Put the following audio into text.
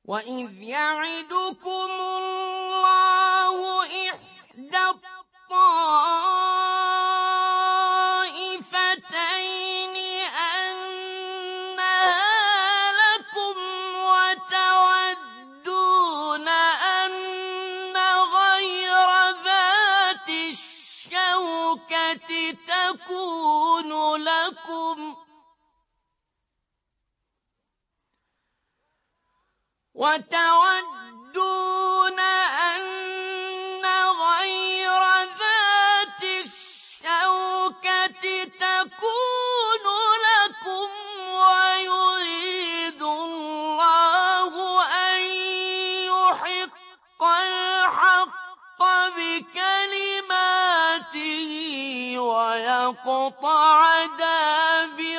وَإِذْ يَعِدُكُمُ اللَّهُ إِحْدَى الطَّائِفَتَيْنِ أَنَّهَا لَكُمْ وَتَوَدُّونَ أَنَّ غَيْرَ ذَاتِ الشَّوْكَةِ تَكُونُ لَكُمْ وَيُرِيدُ اللَّهُ أَن يُحِقَّ الْحَقَّ بِكَلِمَاتِهِ وَيَقْطَعَ دَابِرَ